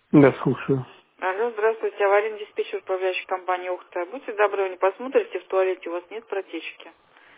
Да, слушаю. Алло, здравствуйте, аварийный диспетчер управляющей компании «Ухта». Будьте добры, вы не посмотрите в туалете, у вас нет протечки?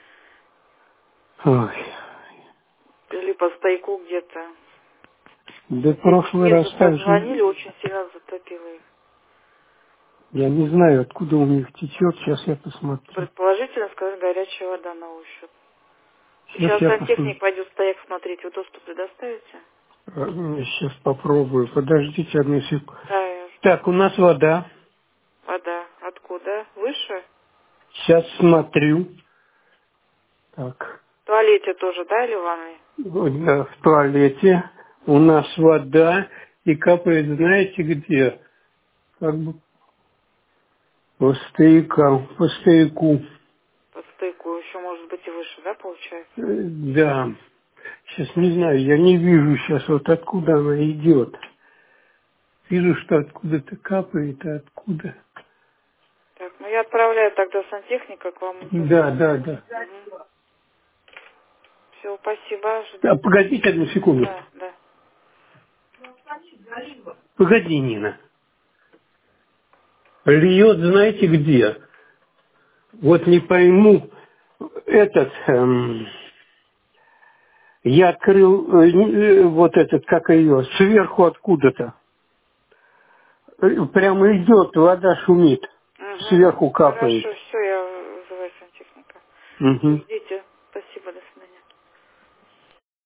Ой. Или по стояку где-то? Да Здесь прошлый раз снизу так позвонили, же, очень сильно затопило их. я не знаю, откуда у них течет, сейчас я посмотрю. Предположительно, сказать, горячая вода на ощупь. Сейчас Сейчас я сантехник посмотрю. пойдет стояк смотреть, вы доступ предоставите? Сейчас попробую. Подождите одну секунду. Да, я жду. Так, у нас вода. Вода. Откуда? Выше? Сейчас смотрю. Так, В туалете тоже, да, или в ванной? вот, да, в туалете у нас вода и капает, знаете где? Как бы по стоякам, по стояку. Под стойку еще может быть и выше, да, получается? Да. Сейчас не знаю, я не вижу сейчас вот откуда она идет. Вижу, что откуда-то капает, а откуда. Так, ну я отправляю тогда сантехника к вам. Да, да, да. Угу. Все, спасибо, А жду. погодите одну секунду. Да, да. Погоди, Нина. Льет, знаете где? Вот не пойму, этот, я открыл вот этот, как ее, сверху откуда-то. Прямо идет, вода шумит, Угу. сверху капает. Хорошо, все, я вызываю сантехника. Угу. Ждите.